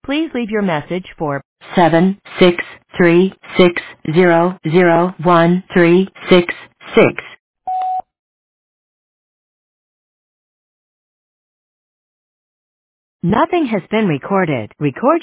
Please leave your message for 76360013666. Nothing has been recorded. Record